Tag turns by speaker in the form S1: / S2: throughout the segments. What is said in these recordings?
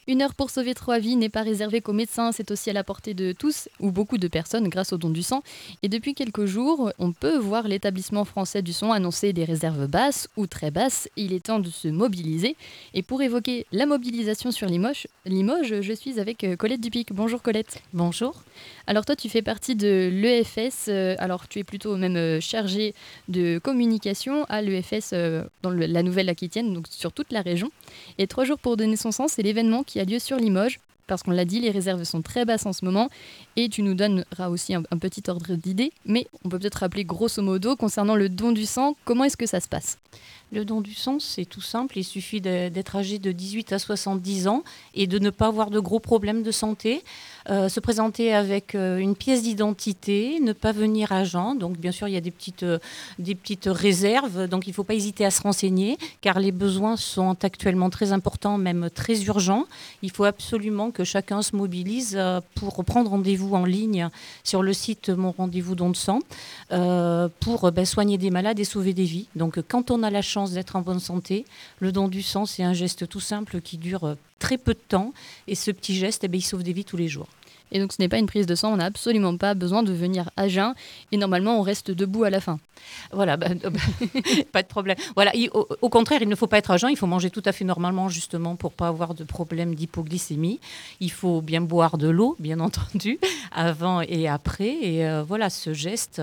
S1: Une heure pour sauver 3 vies n'est pas réservée qu'aux médecins, c'est aussi à la portée de tous ou beaucoup de personnes grâce au don du sang. Et depuis quelques jours, on peut voir l'établissement français du sang annoncer des réserves basses ou très basses. Il est temps de se mobiliser. Et pour évoquer la mobilisation sur Limoges, je suis avec Colette Dupic. Bonjour Colette.
S2: Bonjour.
S1: Alors toi, tu fais partie de l'EFS. Alors tu es plutôt même chargée de communication à l'EFS dans la Nouvelle-Aquitaine, donc sur toute la région. Et 3 jours pour donner son sang, c'est l'événement qui a lieu sur Limoges. Parce qu'on l'a dit, les réserves sont très basses en ce moment. Et tu nous donneras aussi un petit ordre d'idée. Mais on peut peut-être rappeler grosso modo, concernant le don du sang, comment est-ce que ça se passe ?
S2: Le don du sang, c'est tout simple. Il suffit d'être âgé de 18 à 70 ans et de ne pas avoir de gros problèmes de santé. Se présenter avec une pièce d'identité, ne pas venir à jeun. Donc, bien sûr, il y a des petites réserves. Donc, il ne faut pas hésiter à se renseigner car les besoins sont actuellement très importants, même très urgents. Il faut absolument que chacun se mobilise pour prendre rendez-vous en ligne sur le site Mon Rendez-vous Don de Sang pour soigner des malades et sauver des vies. Donc, quand on a la chance d'être en bonne santé, le don du sang, c'est un geste tout simple qui dure très peu de temps. Et ce petit geste, il sauve des vies tous les jours.
S1: Et donc ce n'est pas une prise de sang, on n'a absolument pas besoin de venir à jeun. Et normalement, on reste debout à la fin.
S2: Voilà, pas de problème. Voilà, au contraire, il ne faut pas être à jeun, il faut manger tout à fait normalement justement pour ne pas avoir de problème d'hypoglycémie. Il faut bien boire de l'eau, bien entendu, avant et après. Et voilà, ce geste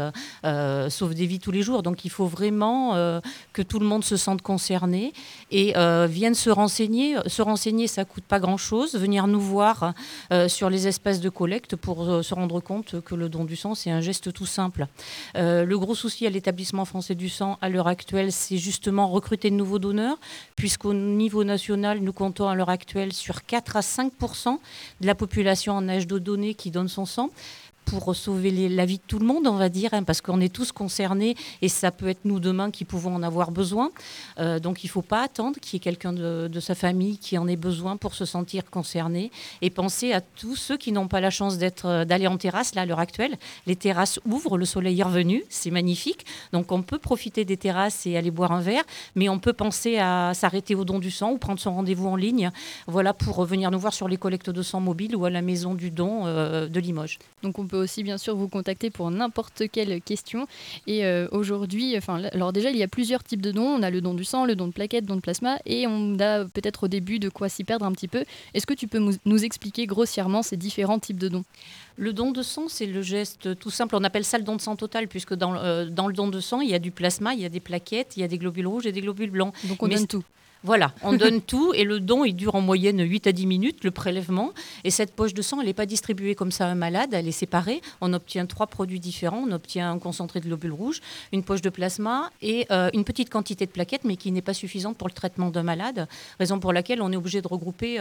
S2: sauve des vies tous les jours. Donc il faut vraiment que tout le monde se sente concerné et vienne se renseigner. Se renseigner, ça ne coûte pas grand-chose. Venir nous voir sur les espaces de collecte pour se rendre compte que le don du sang, c'est un geste tout simple. Le gros souci à l'établissement français du sang à l'heure actuelle, c'est justement recruter de nouveaux donneurs, puisqu'au niveau national, nous comptons à l'heure actuelle sur 4 à 5% de la population en âge de donner qui donne son sang. Pour sauver la vie de tout le monde, on va dire, parce qu'on est tous concernés et ça peut être nous demain qui pouvons en avoir besoin. Donc il ne faut pas attendre qu'il y ait quelqu'un de sa famille qui en ait besoin pour se sentir concerné et penser à tous ceux qui n'ont pas la chance d'aller en terrasse là, à l'heure actuelle. Les terrasses ouvrent, le soleil est revenu, c'est magnifique. Donc on peut profiter des terrasses et aller boire un verre, mais on peut penser à s'arrêter au don du sang ou prendre son rendez-vous en ligne, voilà, pour venir nous voir sur les collectes de sang mobiles ou à la maison du don de Limoges.
S1: Donc on peut aussi bien sûr vous contacter pour n'importe quelle question. Et aujourd'hui, alors déjà il y a plusieurs types de dons. On a le don du sang, le don de plaquettes, don de plasma, et on a peut-être au début de quoi s'y perdre un petit peu. Est-ce que tu peux nous expliquer grossièrement ces différents types de dons ?
S2: Le don de sang, c'est le geste tout simple. On appelle ça le don de sang total, puisque dans le don de sang, il y a du plasma, il y a des plaquettes, il y a des globules rouges et des globules blancs.
S1: Donc on donne tout.
S2: Voilà, on donne tout et le don, il dure en moyenne 8 à 10 minutes, le prélèvement. Et cette poche de sang, elle n'est pas distribuée comme ça à un malade, elle est séparée. On obtient 3 produits différents. On obtient un concentré de globules rouges, une poche de plasma et une petite quantité de plaquettes, mais qui n'est pas suffisante pour le traitement d'un malade. Raison pour laquelle on est obligé de regrouper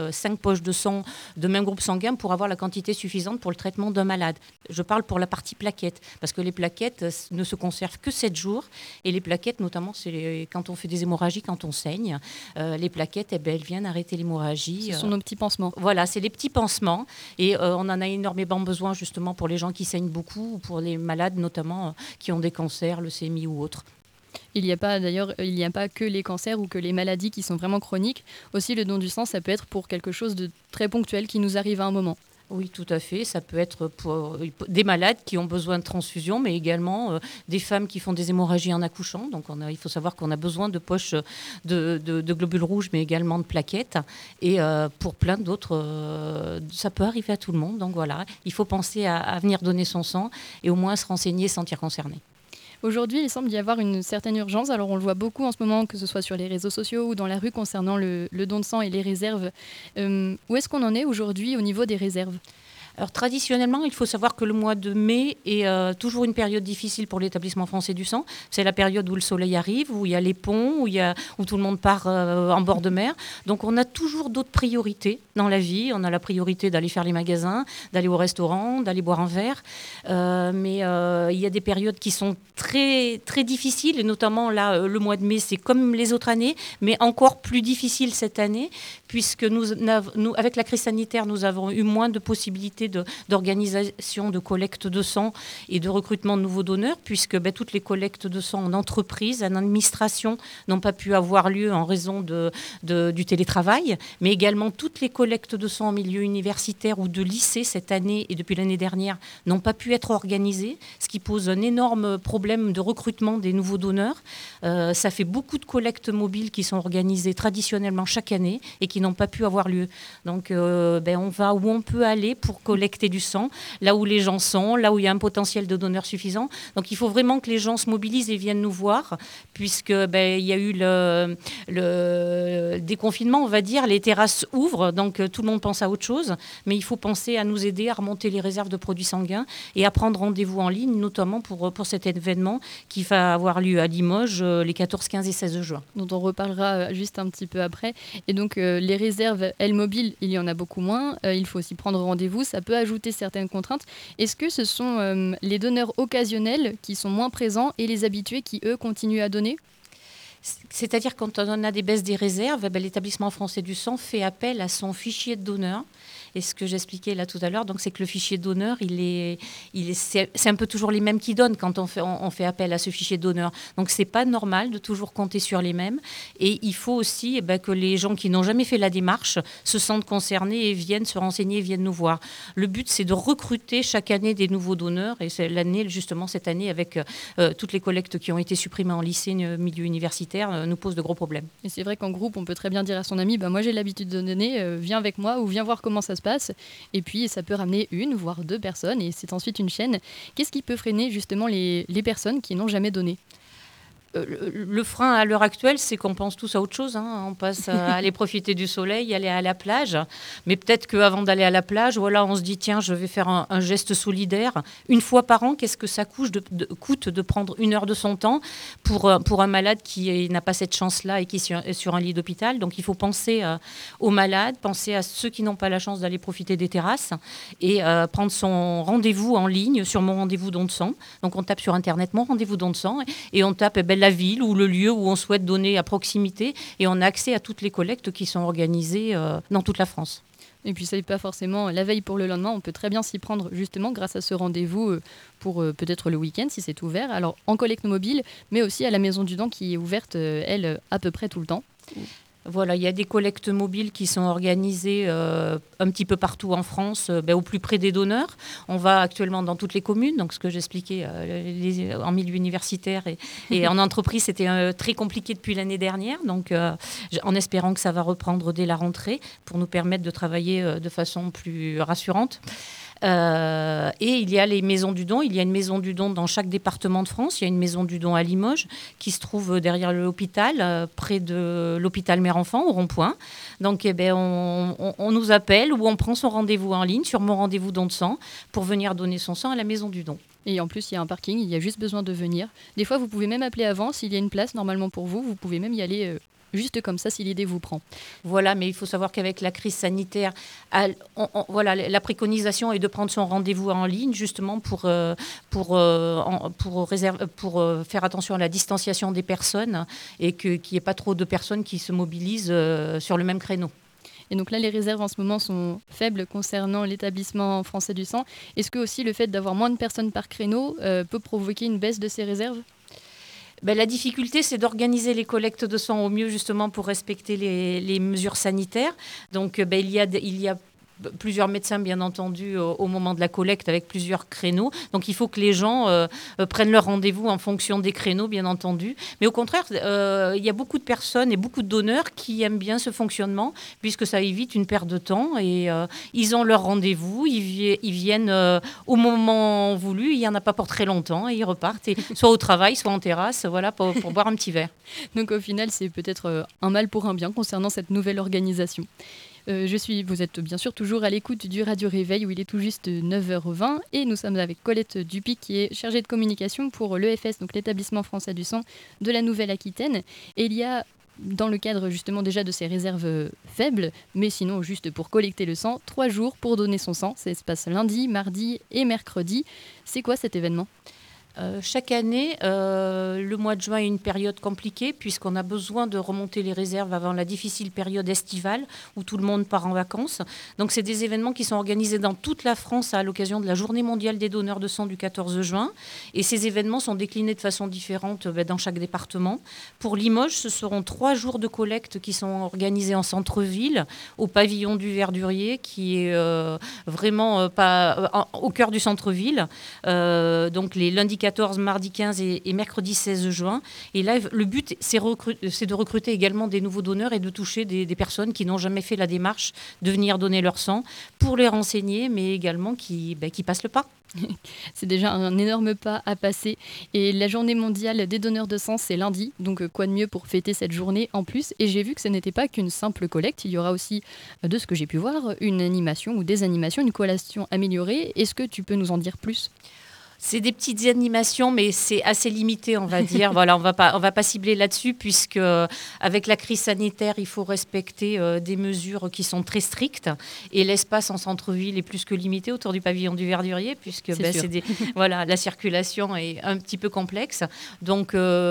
S2: 5 poches de sang de même groupe sanguin pour avoir la quantité suffisante pour le traitement d'un malade. Je parle pour la partie plaquettes, parce que les plaquettes ne se conservent que 7 jours. Et les plaquettes, notamment, c'est quand on fait des hémorragies, quand on saigne. Les plaquettes, elles viennent arrêter l'hémorragie.
S1: Ce sont nos petits pansements.
S2: Voilà, c'est les petits pansements. Et on en a énormément besoin justement pour les gens qui saignent beaucoup ou pour les malades notamment qui ont des cancers, leucémie ou autres.
S1: Il n'y a pas que les cancers ou que les maladies qui sont vraiment chroniques. Aussi, le don du sang, ça peut être pour quelque chose de très ponctuel qui nous arrive à un moment.
S2: Oui, tout à fait. Ça peut être pour des malades qui ont besoin de transfusion, mais également des femmes qui font des hémorragies en accouchant. Donc, il faut savoir qu'on a besoin de poches de globules rouges, mais également de plaquettes. Et pour plein d'autres, ça peut arriver à tout le monde. Donc, voilà, il faut penser à venir donner son sang et au moins se renseigner et se sentir concerné.
S1: Aujourd'hui, il semble y avoir une certaine urgence. Alors, on le voit beaucoup en ce moment, que ce soit sur les réseaux sociaux ou dans la rue, concernant le don de sang et les réserves. Où est-ce qu'on en est aujourd'hui au niveau des réserves ?
S2: Alors traditionnellement, il faut savoir que le mois de mai est toujours une période difficile pour l'établissement français du sang. C'est la période où le soleil arrive, où il y a les ponts, où tout le monde part en bord de mer. Donc on a toujours d'autres priorités dans la vie. On a la priorité d'aller faire les magasins, d'aller au restaurant, d'aller boire un verre. Mais il y a des périodes qui sont très, très difficiles. Et notamment là, le mois de mai, c'est comme les autres années, mais encore plus difficile cette année, puisque nous avec la crise sanitaire, nous avons eu moins de possibilités d'organisation de collecte de sang et de recrutement de nouveaux donneurs, puisque toutes les collectes de sang en entreprise, en administration, n'ont pas pu avoir lieu en raison du télétravail, mais également toutes les collectes de sang en milieu universitaire ou de lycée cette année et depuis l'année dernière n'ont pas pu être organisées, ce qui pose un énorme problème de recrutement des nouveaux donneurs. Ça fait beaucoup de collectes mobiles qui sont organisées traditionnellement chaque année et qui n'ont pas pu avoir lieu. Donc on va où on peut aller pour collecter du sang, là où les gens sont, là où il y a un potentiel de donneurs suffisant. Donc il faut vraiment que les gens se mobilisent et viennent nous voir, puisque il y a eu le déconfinement, on va dire, les terrasses ouvrent, donc tout le monde pense à autre chose, mais il faut penser à nous aider à remonter les réserves de produits sanguins et à prendre rendez-vous en ligne, notamment pour cet événement qui va avoir lieu à Limoges les 14, 15 et 16 juin.
S1: Dont on reparlera juste un petit peu après. Et donc les réserves, elles, mobiles, il y en a beaucoup moins. Il faut aussi prendre rendez-vous. Ça peut ajouter certaines contraintes. Est-ce que ce sont les donneurs occasionnels qui sont moins présents et les habitués qui, eux, continuent à donner ?
S2: C'est-à-dire quand on a des baisses des réserves, l'établissement français du sang fait appel à son fichier de donneurs. Et ce que j'expliquais là tout à l'heure, donc, c'est que le fichier de donneur, c'est un peu toujours les mêmes qui donnent quand on fait appel à ce fichier de donneur. Donc c'est pas normal de toujours compter sur les mêmes. Et il faut aussi que les gens qui n'ont jamais fait la démarche se sentent concernés et viennent se renseigner et viennent nous voir. Le but, c'est de recruter chaque année des nouveaux donneurs. Et c'est justement cette année, avec toutes les collectes qui ont été supprimées en lycée, milieu universitaire, nous pose de gros problèmes.
S1: Et c'est vrai qu'en groupe, on peut très bien dire à son ami, moi j'ai l'habitude de donner, viens avec moi ou viens voir comment ça se passe. Et puis ça peut ramener une, voire deux personnes, et c'est ensuite une chaîne. Qu'est-ce qui peut freiner justement les personnes qui n'ont jamais donné ?
S2: Le frein à l'heure actuelle, c'est qu'on pense tous à autre chose. On passe à aller profiter du soleil, aller à la plage. Mais peut-être qu'avant d'aller à la plage, on se dit, tiens, je vais faire un geste solidaire. Une fois par an, qu'est-ce que ça coûte de prendre 1 heure de son temps pour un malade qui n'a pas cette chance-là et qui est sur un lit d'hôpital. Donc il faut penser aux malades, penser à ceux qui n'ont pas la chance d'aller profiter des terrasses et prendre son rendez-vous en ligne sur mon rendez-vous don de sang. Donc on tape sur Internet mon rendez-vous don de sang et on tape la ville ou le lieu où on souhaite donner à proximité et on a accès à toutes les collectes qui sont organisées dans toute la France.
S1: Et puis ça n'est pas forcément la veille pour le lendemain, on peut très bien s'y prendre justement grâce à ce rendez-vous pour peut-être le week-end si c'est ouvert. Alors en collecte mobile, mais aussi à la Maison du Don qui est ouverte, elle, à peu près tout le temps.
S2: Voilà, il y a des collectes mobiles qui sont organisées un petit peu partout en France, au plus près des donneurs. On va actuellement dans toutes les communes, donc ce que j'expliquais en milieu universitaire et en entreprise, c'était très compliqué depuis l'année dernière. Donc, en espérant que ça va reprendre dès la rentrée pour nous permettre de travailler de façon plus rassurante. Et il y a les maisons du don. Il y a une maison du don dans chaque département de France. Il y a une maison du don à Limoges qui se trouve derrière l'hôpital, près de l'hôpital mère-enfant, au rond-point. Donc on nous appelle ou on prend son rendez-vous en ligne sur mon rendez-vous don de sang pour venir donner son sang à la maison du don.
S1: Et en plus, il y a un parking, il y a juste besoin de venir. Des fois, vous pouvez même appeler avant. S'il y a une place normalement pour vous, vous pouvez même y aller juste comme ça si l'idée vous prend.
S2: Voilà, mais il faut savoir qu'avec la crise sanitaire, la préconisation est de prendre son rendez-vous en ligne justement pour faire attention à la distanciation des personnes et qu'il n'y ait pas trop de personnes qui se mobilisent sur le même créneau.
S1: Et donc là, les réserves en ce moment sont faibles concernant l'établissement français du sang. Est-ce que aussi le fait d'avoir moins de personnes par créneau peut provoquer une baisse de ces réserves ?
S2: La difficulté, c'est d'organiser les collectes de sang au mieux, justement, pour respecter les mesures sanitaires. Donc, il y a plusieurs médecins, bien entendu, au moment de la collecte, avec plusieurs créneaux. Donc, il faut que les gens prennent leur rendez-vous en fonction des créneaux, bien entendu. Mais au contraire, il y a beaucoup de personnes et beaucoup de donneurs qui aiment bien ce fonctionnement, puisque ça évite une perte de temps. Et ils ont leur rendez-vous, ils viennent au moment voulu. Il n'y en a pas pour très longtemps et ils repartent, soit au travail, soit en terrasse, pour boire un petit verre.
S1: Donc, au final, c'est peut-être un mal pour un bien concernant cette nouvelle organisation. Vous êtes bien sûr toujours à l'écoute du Radio Réveil où il est tout juste 9h20 et nous sommes avec Colette Dupic qui est chargée de communication pour l'EFS, donc l'établissement français du sang de la Nouvelle-Aquitaine. Et il y a, dans le cadre justement déjà de ces réserves faibles, mais sinon juste pour collecter le sang, 3 jours pour donner son sang. Ça se passe lundi, mardi et mercredi. C'est quoi cet événement ?
S2: Chaque année, le mois de juin est une période compliquée puisqu'on a besoin de remonter les réserves avant la difficile période estivale où tout le monde part en vacances. Donc c'est des événements qui sont organisés dans toute la France à l'occasion de la Journée mondiale des donneurs de sang du 14 juin. Et ces événements sont déclinés de façon différente dans chaque département. Pour Limoges, ce seront 3 jours de collecte qui sont organisés en centre-ville, au pavillon du Verdurier, qui est vraiment pas au cœur du centre-ville. Donc les lundis 14, mardi 15 et mercredi 16 juin. Et là, le but, c'est de recruter également des nouveaux donneurs et de toucher des personnes qui n'ont jamais fait la démarche de venir donner leur sang pour les renseigner, mais également qui passent le pas.
S1: C'est déjà un énorme pas à passer. Et la journée mondiale des donneurs de sang, c'est lundi. Donc quoi de mieux pour fêter cette journée en plus. Et j'ai vu que ce n'était pas qu'une simple collecte. Il y aura aussi, de ce que j'ai pu voir, une animation ou des animations, une collation améliorée. Est-ce que tu peux nous en dire plus ?
S2: C'est des petites animations, mais c'est assez limité, on va dire. Voilà, on va pas cibler là-dessus, puisque avec la crise sanitaire, il faut respecter des mesures qui sont très strictes. Et l'espace en centre-ville est plus que limité autour du pavillon du Verdurier, puisque voilà, la circulation est un petit peu complexe. Donc,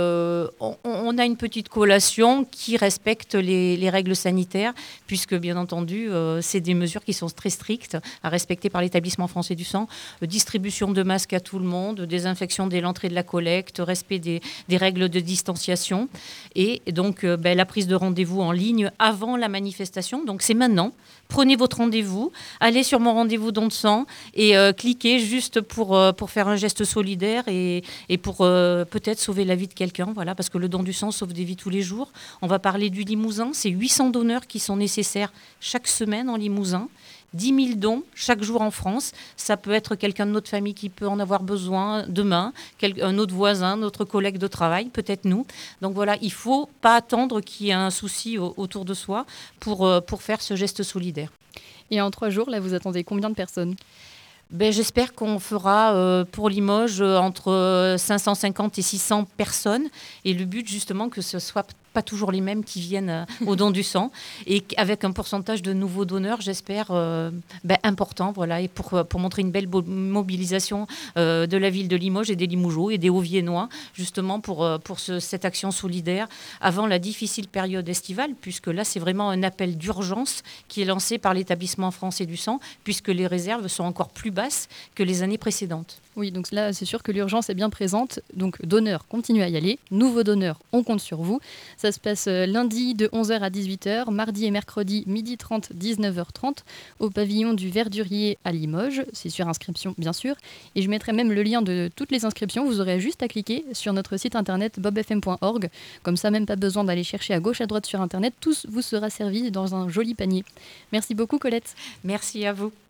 S2: on a une petite collation qui respecte les règles sanitaires, puisque bien entendu, c'est des mesures qui sont très strictes à respecter par l'établissement français du sang. Distribution de masques à tout le monde, désinfection dès l'entrée de la collecte, respect des règles de distanciation et donc la prise de rendez-vous en ligne avant la manifestation. Donc c'est maintenant. Prenez votre rendez-vous, allez sur mon rendez-vous don de sang et cliquez juste pour faire un geste solidaire et pour peut-être sauver la vie de quelqu'un. Voilà, parce que le don du sang sauve des vies tous les jours. On va parler du Limousin. C'est 800 donneurs qui sont nécessaires chaque semaine en Limousin. 10 000 dons chaque jour en France. Ça peut être quelqu'un de notre famille qui peut en avoir besoin demain, un autre voisin, notre collègue de travail, peut-être nous. Donc voilà, il ne faut pas attendre qu'il y ait un souci autour de soi pour faire ce geste solidaire.
S1: Et en 3 jours, là, vous attendez combien de personnes ?
S2: J'espère qu'on fera pour Limoges entre 550 et 600 personnes. Et le but, justement, que ce soit pas toujours les mêmes qui viennent au don du sang et avec un pourcentage de nouveaux donneurs, j'espère, important, voilà, et pour montrer une belle mobilisation de la ville de Limoges et des Limougeaux et des Hauts-Viennois, justement pour cette action solidaire avant la difficile période estivale, puisque là, c'est vraiment un appel d'urgence qui est lancé par l'établissement français du sang, puisque les réserves sont encore plus basses que les années précédentes.
S1: Oui, donc là, c'est sûr que l'urgence est bien présente. Donc, donneurs, continuez à y aller. Nouveaux donneurs, on compte sur vous. Ça se passe lundi de 11h à 18h, mardi et mercredi, 12h30, 19h30, au pavillon du Verdurier à Limoges. C'est sur inscription, bien sûr. Et je mettrai même le lien de toutes les inscriptions. Vous aurez juste à cliquer sur notre site internet bobfm.org. Comme ça, même pas besoin d'aller chercher à gauche, à droite sur internet. Tout vous sera servi dans un joli panier. Merci beaucoup, Colette.
S2: Merci à vous.